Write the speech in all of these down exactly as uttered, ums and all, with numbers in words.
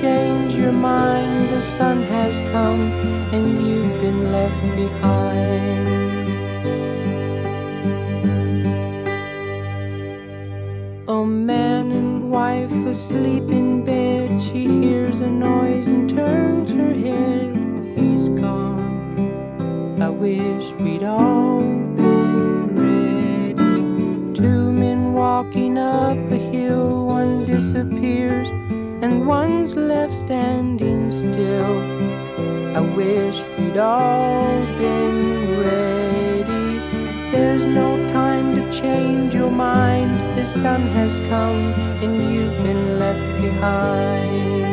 change your mind. The sun has come and you've been left behind. A man and wife asleep in bed. She hears a noise and turns her head. He's gone. I wish we'd all been ready. Two men walking up a hill. One disappears and one's left standing still. I wish we'd all been ready. There's no time to change your mind. The sun has come and you've been left behind.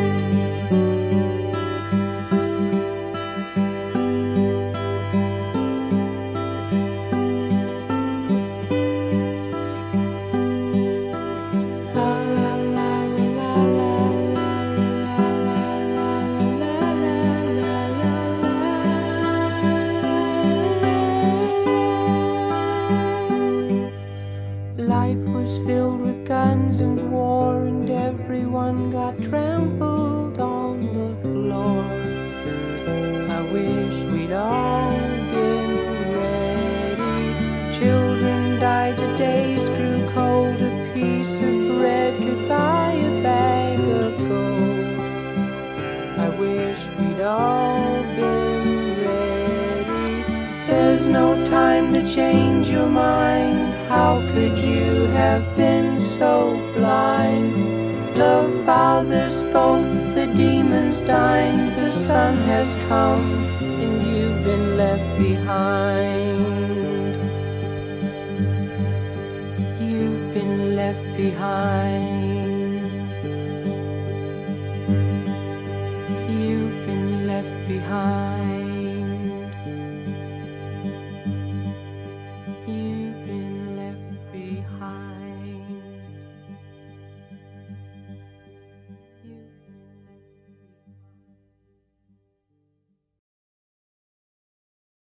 Life was filled with guns and war, and everyone got trampled on the floor. I wish we'd all been ready. Children died, the days grew cold. A piece of bread could buy a bag of gold. I wish we'd all been ready. There's no time to change your mind. How could you have been so blind? The Father spoke, the demons died. The sun has come and you've been left behind.